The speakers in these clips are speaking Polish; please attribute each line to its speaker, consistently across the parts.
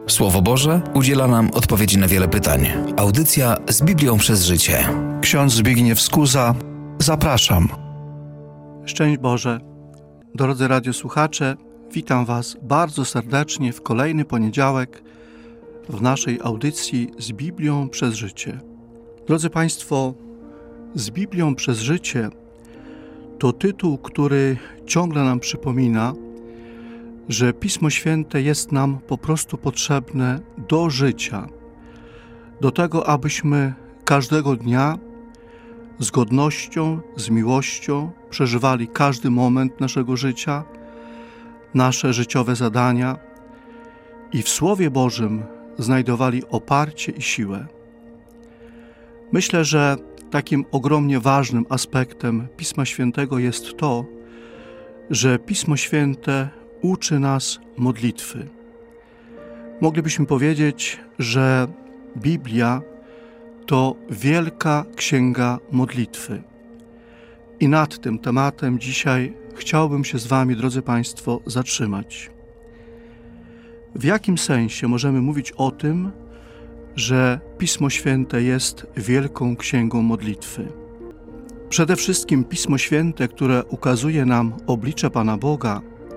Speaker 1: Słowo Boże udziela nam odpowiedzi na wiele pytań. Audycja z Biblią przez życie.
Speaker 2: Ksiądz Zbigniew Skuza, zapraszam.
Speaker 3: Szczęść Boże. Drodzy radiosłuchacze, witam Was bardzo serdecznie w kolejny poniedziałek w naszej audycji z Biblią przez życie. Drodzy Państwo, z Biblią przez życie to tytuł, który ciągle nam przypomina, że Pismo Święte jest nam po prostu potrzebne do życia, do tego, abyśmy każdego dnia z godnością, z miłością przeżywali każdy moment naszego życia, nasze życiowe zadania i w Słowie Bożym znajdowali oparcie i siłę. Myślę, że takim ogromnie ważnym aspektem Pisma Świętego jest to, że Pismo Święte uczy nas modlitwy. Moglibyśmy powiedzieć, że Biblia to wielka księga modlitwy. I nad tym tematem dzisiaj chciałbym się z Wami, drodzy Państwo, zatrzymać. W jakim sensie możemy mówić o tym, że Pismo Święte jest wielką księgą modlitwy? Przede wszystkim Pismo Święte, które ukazuje nam oblicze Pana Boga,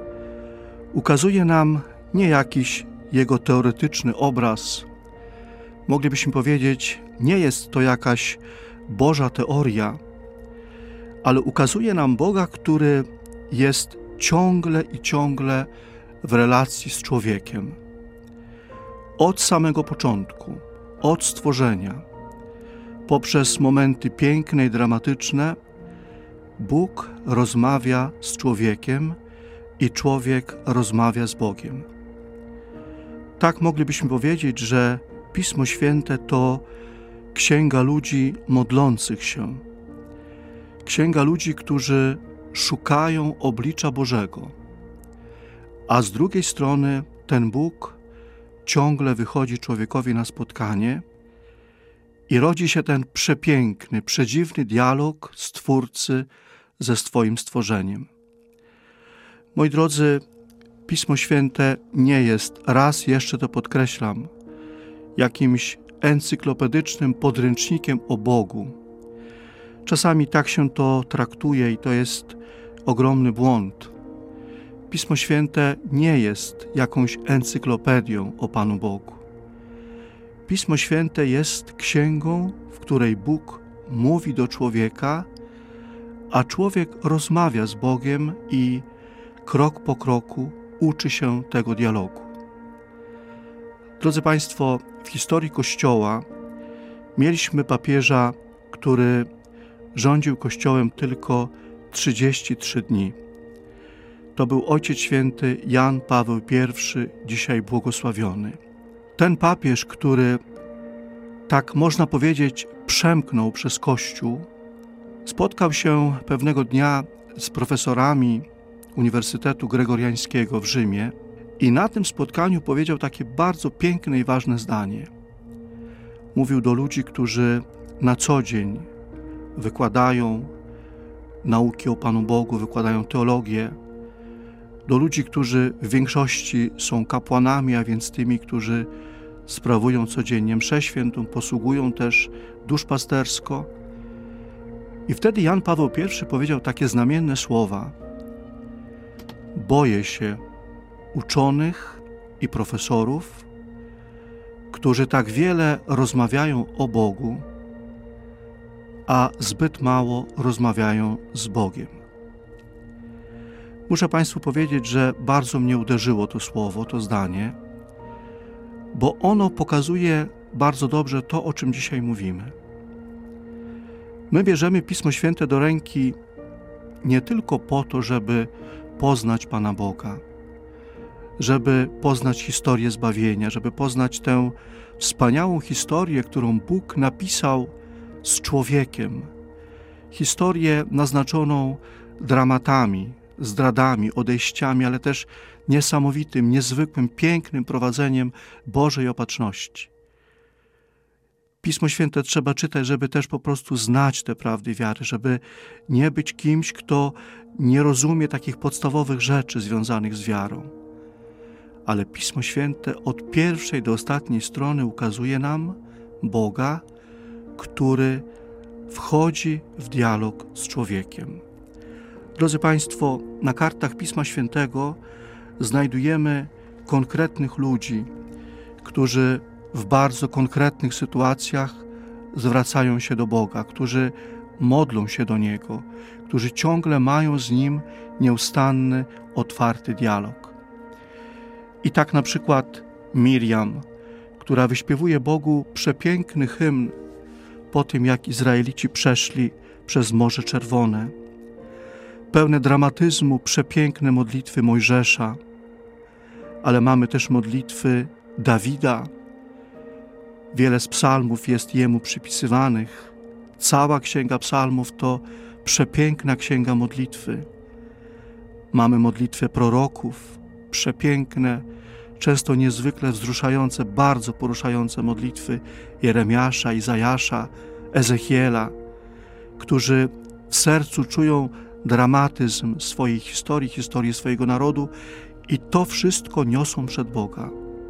Speaker 3: ukazuje nam nie jakiś Jego teoretyczny obraz. Moglibyśmy powiedzieć, nie jest to jakaś Boża teoria, ale ukazuje nam Boga, który jest ciągle i ciągle w relacji z człowiekiem. Od samego początku, od stworzenia, poprzez momenty piękne i dramatyczne, Bóg rozmawia z człowiekiem i człowiek rozmawia z Bogiem. Tak moglibyśmy powiedzieć, że Pismo Święte to księga ludzi modlących się. Księga ludzi, którzy szukają oblicza Bożego. A z drugiej strony ten Bóg ciągle wychodzi człowiekowi na spotkanie i rodzi się ten przepiękny, przedziwny dialog Stwórcy ze swoim stworzeniem. Moi drodzy, Pismo Święte nie jest, raz jeszcze to podkreślam, jakimś encyklopedycznym podręcznikiem o Bogu. Czasami tak się to traktuje i to jest ogromny błąd. Pismo Święte nie jest jakąś encyklopedią o Panu Bogu. Pismo Święte jest księgą, w której Bóg mówi do człowieka, a człowiek rozmawia z Bogiem i krok po kroku uczy się tego dialogu. Drodzy Państwo, w historii Kościoła mieliśmy papieża, który rządził Kościołem tylko 33 dni. To był Ojciec Święty Jan Paweł I, dzisiaj błogosławiony. Ten papież, który, tak można powiedzieć, przemknął przez Kościół, spotkał się pewnego dnia z profesorami Uniwersytetu Gregoriańskiego w Rzymie i na tym spotkaniu powiedział takie bardzo piękne i ważne zdanie. Mówił do ludzi, którzy na co dzień wykładają nauki o Panu Bogu, wykładają teologię, do ludzi, którzy w większości są kapłanami, a więc tymi, którzy sprawują codziennie mszę świętą, posługują też duszpastersko. I wtedy Jan Paweł I powiedział takie znamienne słowa: boję się uczonych i profesorów, którzy tak wiele rozmawiają o Bogu, a zbyt mało rozmawiają z Bogiem. Muszę Państwu powiedzieć, że bardzo mnie uderzyło to słowo, to zdanie, bo ono pokazuje bardzo dobrze to, o czym dzisiaj mówimy. My bierzemy Pismo Święte do ręki nie tylko po to, żeby poznać Pana Boga, żeby poznać historię zbawienia, żeby poznać tę wspaniałą historię, którą Bóg napisał z człowiekiem. Historię naznaczoną dramatami, zdradami, odejściami, ale też niesamowitym, niezwykłym, pięknym prowadzeniem Bożej opatrzności. Pismo Święte trzeba czytać, żeby też po prostu znać te prawdy wiary, żeby nie być kimś, kto nie rozumie takich podstawowych rzeczy związanych z wiarą. ale Pismo Święte od pierwszej do ostatniej strony ukazuje nam Boga, który wchodzi w dialog z człowiekiem. Drodzy Państwo, na kartach Pisma Świętego znajdujemy konkretnych ludzi, którzy w bardzo konkretnych sytuacjach zwracają się do Boga, którzy modlą się do Niego, którzy ciągle mają z Nim nieustanny, otwarty dialog. I tak na przykład Miriam, która wyśpiewuje Bogu przepiękny hymn po tym, jak Izraelici przeszli przez Morze Czerwone. Pełne dramatyzmu, przepiękne modlitwy Mojżesza, ale mamy też modlitwy Dawida. Wiele z psalmów jest jemu przypisywanych. Cała Księga Psalmów to przepiękna księga modlitwy. Mamy modlitwę proroków, przepiękne, często niezwykle wzruszające, bardzo poruszające modlitwy Jeremiasza, Izajasza, Ezechiela, którzy w sercu czują dramatyzm swojej historii swojego narodu i to wszystko niosą przed Boga.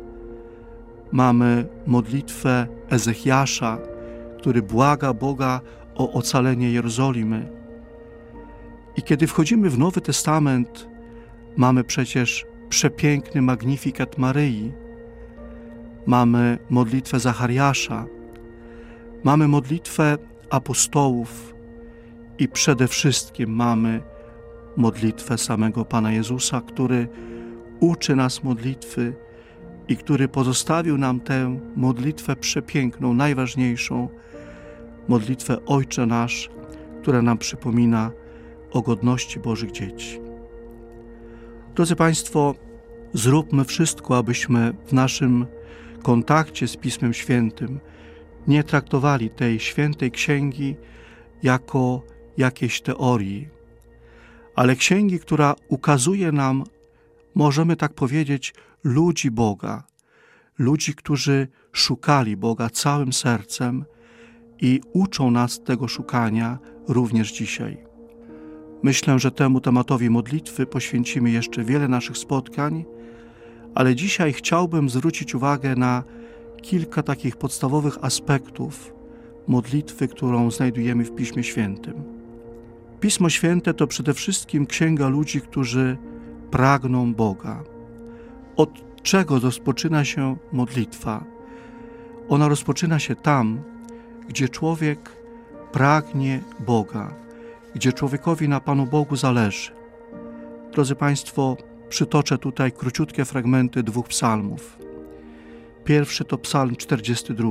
Speaker 3: Mamy modlitwę Ezechiasza, który błaga Boga o ocalenie Jerozolimy. I kiedy wchodzimy w Nowy Testament, mamy przecież przepiękny Magnificat Maryi, mamy modlitwę Zachariasza, mamy modlitwę apostołów i przede wszystkim mamy modlitwę samego Pana Jezusa, który uczy nas modlitwy i który pozostawił nam tę modlitwę przepiękną, najważniejszą, modlitwę Ojcze Nasz, która nam przypomina o godności Bożych dzieci. Drodzy Państwo, zróbmy wszystko, abyśmy w naszym kontakcie z Pismem Świętym nie traktowali tej świętej księgi jako jakiejś teorii, ale księgi, która ukazuje nam, możemy tak powiedzieć, ludzi Boga, ludzi, którzy szukali Boga całym sercem i uczą nas tego szukania również dzisiaj. Myślę, że temu tematowi modlitwy poświęcimy jeszcze wiele naszych spotkań, ale dzisiaj chciałbym zwrócić uwagę na kilka takich podstawowych aspektów modlitwy, którą znajdujemy w Piśmie Świętym. Pismo Święte to przede wszystkim księga ludzi, którzy pragną Boga. Od czego rozpoczyna się modlitwa? Ona rozpoczyna się tam, gdzie człowiek pragnie Boga, gdzie człowiekowi na Panu Bogu zależy. Drodzy Państwo, przytoczę tutaj króciutkie fragmenty 2 psalmów. Pierwszy to psalm 42.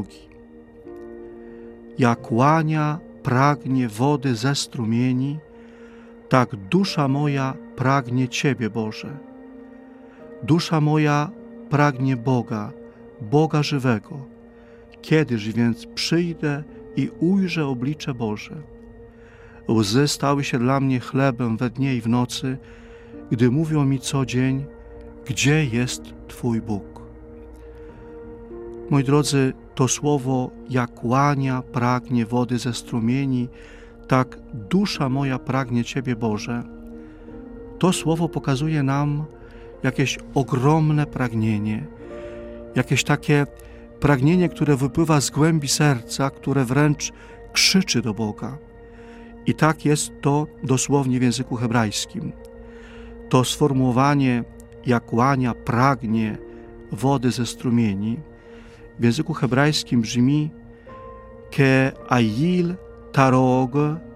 Speaker 3: Jak łania pragnie wody ze strumieni, tak dusza moja pragnie Ciebie, Boże. Dusza moja pragnie Boga, Boga żywego. Kiedyż więc przyjdę i ujrzę oblicze Boże? Łzy stały się dla mnie chlebem we dnie i w nocy, gdy mówią mi co dzień, gdzie jest Twój Bóg? Moi drodzy, to słowo jak łania pragnie wody ze strumieni, tak dusza moja pragnie Ciebie, Boże. To słowo pokazuje nam jakieś ogromne pragnienie, jakieś takie pragnienie, które wypływa z głębi serca, które wręcz krzyczy do Boga. I tak jest to dosłownie w języku hebrajskim. To sformułowanie jak łania pragnie wody ze strumieni w języku hebrajskim brzmi ke ayil tarog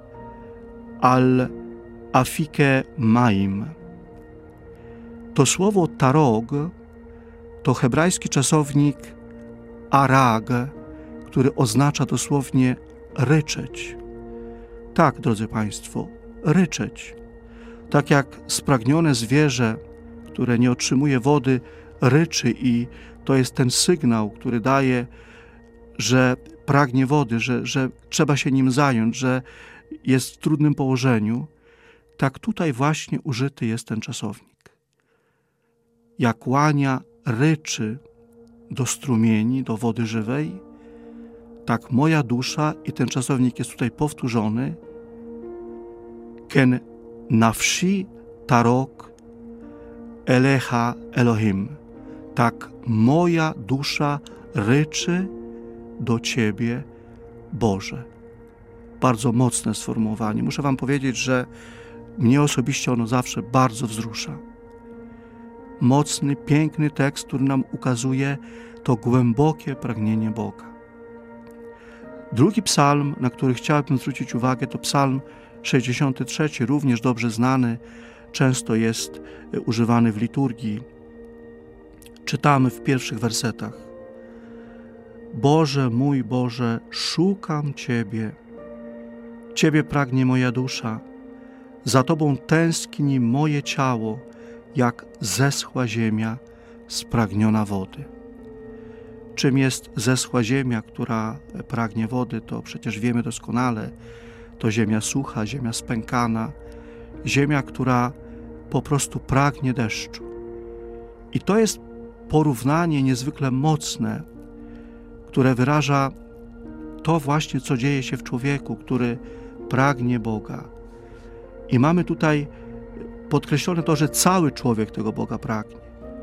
Speaker 3: al afike maim. To słowo tarog to hebrajski czasownik arag, który oznacza dosłownie ryczeć. Tak, drodzy Państwo, ryczeć. Tak jak spragnione zwierzę, które nie otrzymuje wody, ryczy i to jest ten sygnał, który daje, że pragnie wody, że trzeba się nim zająć, że jest w trudnym położeniu, tak tutaj właśnie użyty jest ten czasownik. Jak łania ryczy do strumieni, do wody żywej, tak moja dusza, i ten czasownik jest tutaj powtórzony, ken nafshi tarok elecha Elohim. tak moja dusza ryczy do Ciebie, Boże. Bardzo mocne sformułowanie. Muszę Wam powiedzieć, że mnie osobiście ono zawsze bardzo wzrusza. Mocny, piękny tekst, który nam ukazuje to głębokie pragnienie Boga. Drugi psalm, na który chciałbym zwrócić uwagę, to psalm 63, również dobrze znany, często jest używany w liturgii. Czytamy w pierwszych wersetach: Boże mój Boże, szukam Ciebie. Ciebie pragnie moja dusza. Za Tobą tęskni moje ciało, jak zeschła ziemia spragniona wody. Czym jest zeschła ziemia, która pragnie wody, to przecież wiemy doskonale. To ziemia sucha, ziemia spękana, ziemia, która po prostu pragnie deszczu. I to jest porównanie niezwykle mocne, które wyraża to właśnie, co dzieje się w człowieku, który pragnie Boga. I mamy tutaj podkreślone to, że cały człowiek tego Boga pragnie.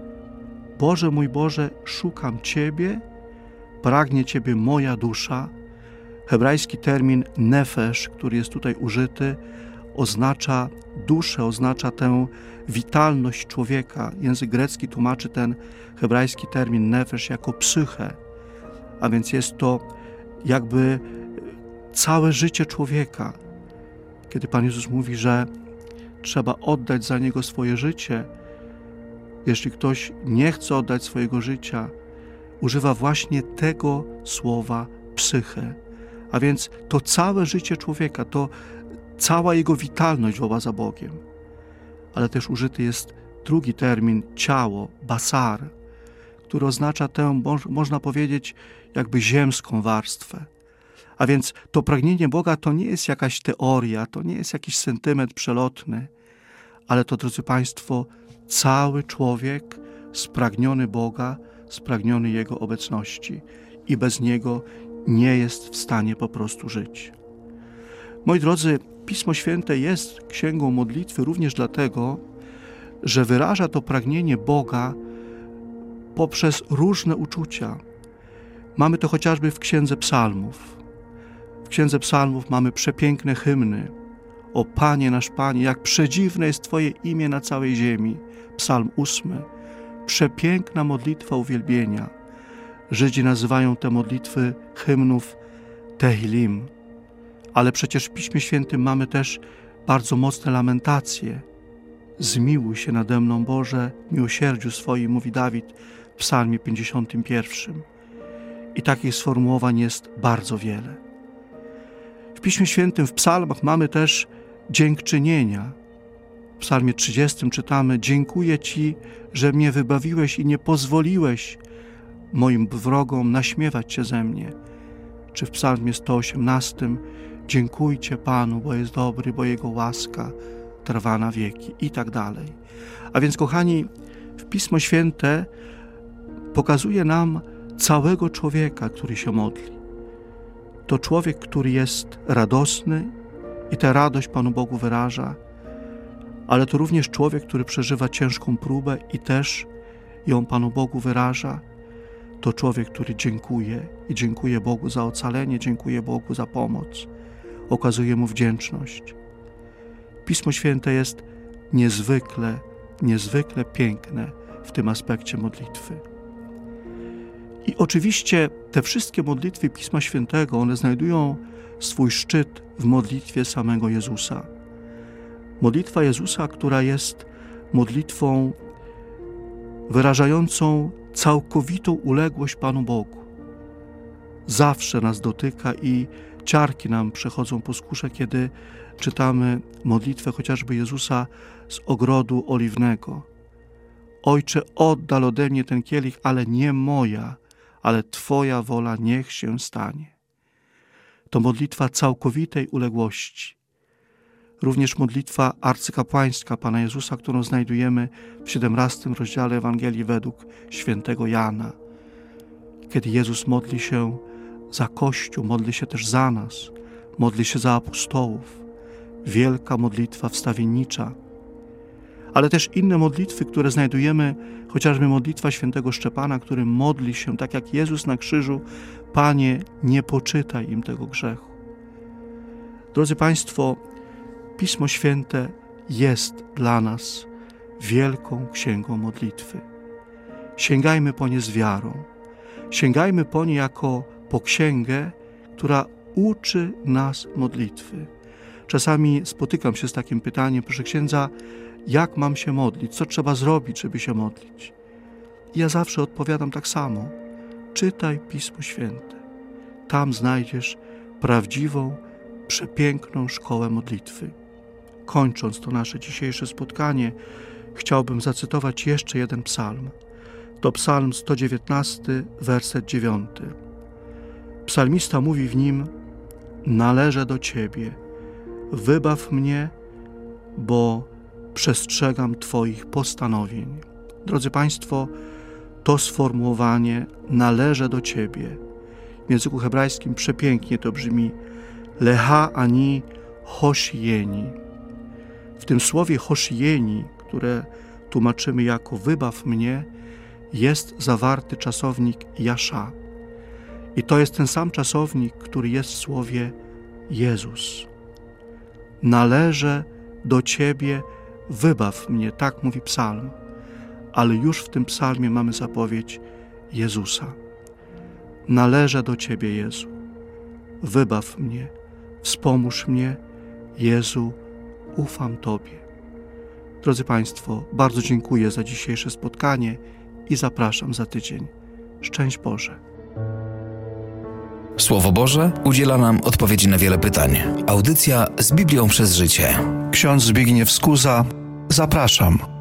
Speaker 3: Boże mój Boże, szukam Ciebie, pragnie Ciebie moja dusza. Hebrajski termin nefesh, który jest tutaj użyty, oznacza duszę, oznacza tę witalność człowieka. Język grecki tłumaczy ten hebrajski termin nefesh jako psychę, a więc jest to jakby całe życie człowieka. Kiedy Pan Jezus mówi, że trzeba oddać za Niego swoje życie, jeśli ktoś nie chce oddać swojego życia, używa właśnie tego słowa psychę. A więc to całe życie człowieka, to cała jego witalność woła za Bogiem. Ale też użyty jest drugi termin, ciało, basar, który oznacza tę, można powiedzieć, jakby ziemską warstwę. A więc to pragnienie Boga to nie jest jakaś teoria, to nie jest jakiś sentyment przelotny, ale to, drodzy Państwo, cały człowiek spragniony Boga, spragniony Jego obecności i bez Niego nie jest w stanie po prostu żyć. Moi drodzy, Pismo Święte jest księgą modlitwy również dlatego, że wyraża to pragnienie Boga poprzez różne uczucia. Mamy to chociażby w Księdze Psalmów. W Księdze Psalmów mamy przepiękne hymny. O Panie nasz Panie, jak przedziwne jest Twoje imię na całej ziemi. Psalm 8. Przepiękna modlitwa uwielbienia. Żydzi nazywają te modlitwy hymnów Tehillim. Ale przecież w Piśmie Świętym mamy też bardzo mocne lamentacje. Zmiłuj się nade mną, Boże, w miłosierdziu swoim, mówi Dawid w psalmie 51. I takich sformułowań jest bardzo wiele. W Piśmie Świętym, w psalmach mamy też dziękczynienia. W psalmie 30 czytamy: dziękuję Ci, że mnie wybawiłeś i nie pozwoliłeś moim wrogom naśmiewać się ze mnie. Czy w psalmie 118: dziękujcie Panu, bo jest dobry, bo Jego łaska trwa na wieki i tak dalej. A więc, kochani, w Pismo Święte pokazuje nam całego człowieka, który się modli. To człowiek, który jest radosny i tę radość Panu Bogu wyraża, ale to również człowiek, który przeżywa ciężką próbę i też ją Panu Bogu wyraża. To człowiek, który dziękuje i dziękuje Bogu za ocalenie, dziękuje Bogu za pomoc, okazuje Mu wdzięczność. Pismo Święte jest niezwykle piękne w tym aspekcie modlitwy. I oczywiście te wszystkie modlitwy Pisma Świętego, one znajdują swój szczyt w modlitwie samego Jezusa. Modlitwa Jezusa, która jest modlitwą wyrażającą całkowitą uległość Panu Bogu. Zawsze nas dotyka i ciarki nam przechodzą po skórze, kiedy czytamy modlitwę chociażby Jezusa z ogrodu oliwnego. Ojcze, oddal ode mnie ten kielich, ale nie moja, ale Twoja wola niech się stanie. To modlitwa całkowitej uległości. Również modlitwa arcykapłańska Pana Jezusa, którą znajdujemy w 17 rozdziale Ewangelii według świętego Jana. Kiedy Jezus modli się za Kościół, modli się też za nas, modli się za apostołów. Wielka modlitwa wstawiennicza. ale też inne modlitwy, które znajdujemy, chociażby modlitwa świętego Szczepana, który modli się tak jak Jezus na krzyżu: Panie, nie poczytaj im tego grzechu. Drodzy Państwo, Pismo Święte jest dla nas wielką księgą modlitwy. Sięgajmy po nie z wiarą. Sięgajmy po nie jako po księgę, która uczy nas modlitwy. Czasami spotykam się z takim pytaniem: proszę księdza, jak mam się modlić? Co trzeba zrobić, żeby się modlić? I ja zawsze odpowiadam tak samo: czytaj Pismo Święte. Tam znajdziesz prawdziwą, przepiękną szkołę modlitwy. Kończąc to nasze dzisiejsze spotkanie, chciałbym zacytować jeszcze jeden psalm. To psalm 119, werset 9. Psalmista mówi w nim: należę do Ciebie, wybaw mnie, bo przestrzegam Twoich postanowień. Drodzy Państwo, to sformułowanie należę do Ciebie w języku hebrajskim przepięknie to brzmi: leha ani hoshieni. W tym słowie hoshieni, które tłumaczymy jako wybaw mnie, jest zawarty czasownik jasza. I to jest ten sam czasownik, który jest w słowie Jezus. Należę do Ciebie, wybaw mnie, tak mówi psalm. Ale już w tym psalmie mamy zapowiedź Jezusa. Należę do Ciebie, Jezu. Wybaw mnie, wspomóż mnie, Jezu, ufam Tobie. Drodzy Państwo, bardzo dziękuję za dzisiejsze spotkanie i zapraszam za tydzień. Szczęść Boże.
Speaker 1: Słowo Boże udziela nam odpowiedzi na wiele pytań. Audycja z Biblią przez życie.
Speaker 2: Ksiądz Zbigniew Skuza, zapraszam.